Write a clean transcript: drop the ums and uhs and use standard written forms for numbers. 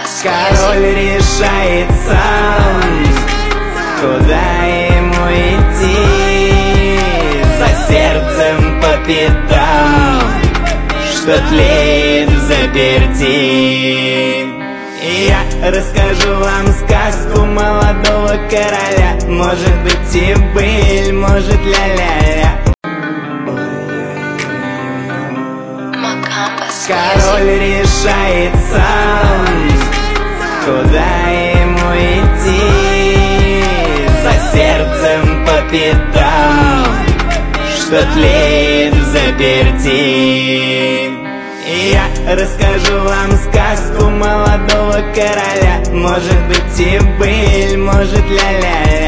Король решает сам, куда ему идти, за сердцем по пятам, что тлеет в заперти. И я расскажу вам сказку молодого короля. Может быть и быль, может ля-ля-ля. Король решает сам, куда ему идти, за сердцем по пятам, что тлеет в заперти. И я расскажу вам сказку молодого короля. Может быть и быль, может ля-ля-ля.